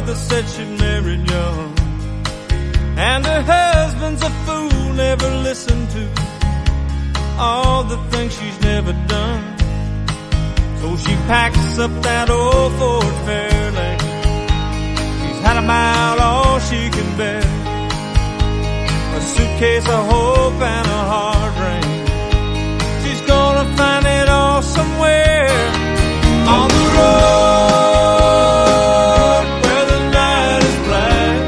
mother said she married young, and her husband's a fool, never listened to all the things she's never done. So she packs up that old Ford Fairlane. She's had about all she can bear, a suitcase of hope and a hard rain. She's gonna find it all somewhere on the road where the night is black,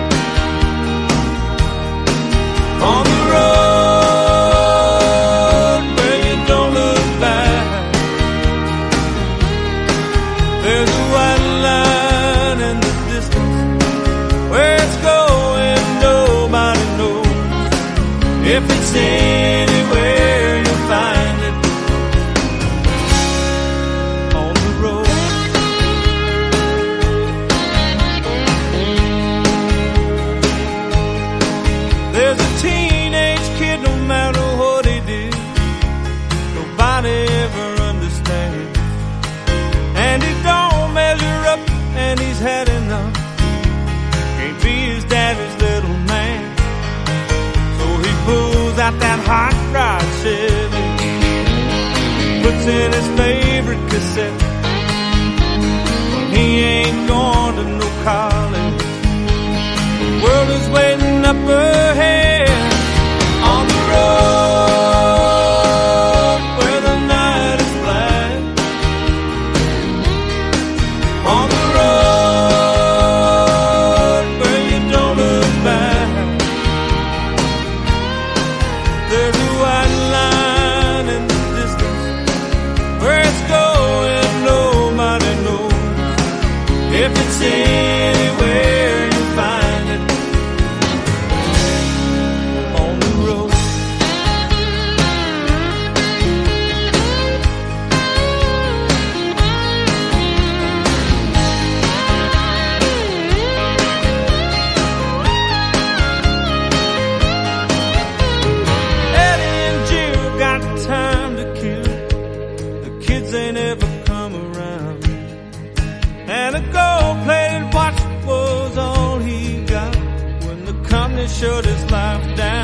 on the road where you don't look back. There's a white line in the distance, where it's going nobody knows. If it's anywhere you'll find it on the road. There's a teenage kid, no matter what he did, nobody ever understands. And he don't measure up, and he's had enough, can't be his daddy's little man. So he pulls out that hot rod Chevy, puts in his favorite cassette. He ain't going to no college, the world is waiting up ahead on the road where the night is black, on the road where you don't look back. There's a white line in the distance, where it's going nobody knows. If it's anywhere you'll find it on the road. Eddie and Jill got time to kill, the kids ain't ever come around, and a gold-plated watch was all he got when the company shut his life down.